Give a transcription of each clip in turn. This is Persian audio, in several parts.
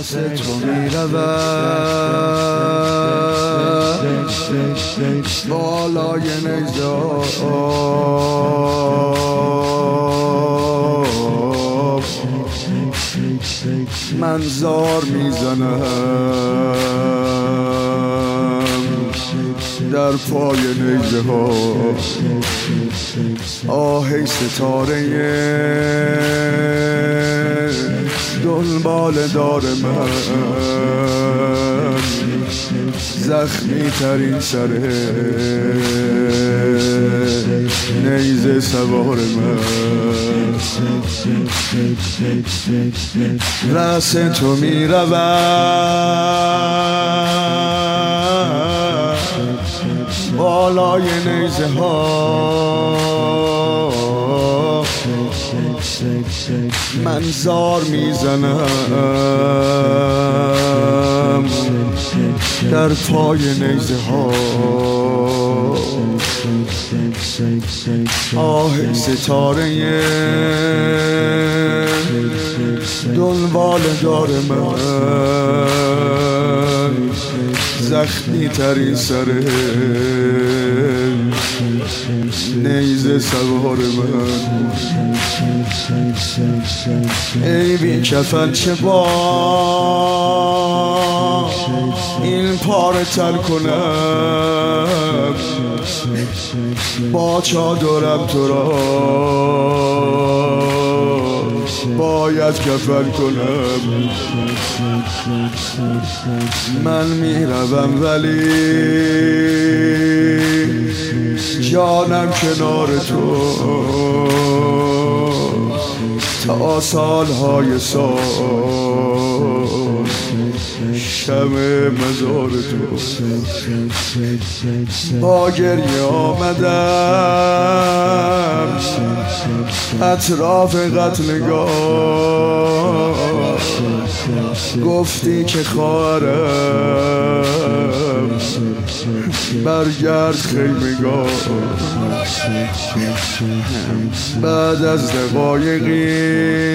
رأس تو میروم بالای نیزه من زار میزنم در پای نیزه ها. آهی ستاره دنبال دار من زخمی ترین سر نیزه سوار من. رأس تو میروم بالای نیزه ها من زار میزنم در پای نیزه ها. آه ستاره دنبال دار من زخمی ترین سر نیزه سوار من. ای بی کفن چه با این پاره تر کنم با چادرم تو را باید کفن کنم. من میروم ولی جانم کنار تو تا سالهای سال شمع مزار تو. با گریه آمدم اطراف قتلگاه گفتی که خواهرم برگرد خیمگاه. بعد از دقایقی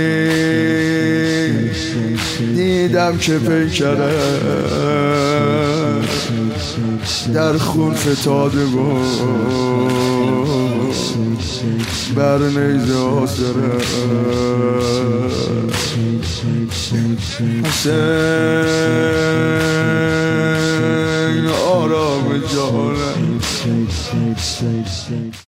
دیدم که پیکرم در خون فتاده و بر نیزه آسرم. حسین آرام جانم.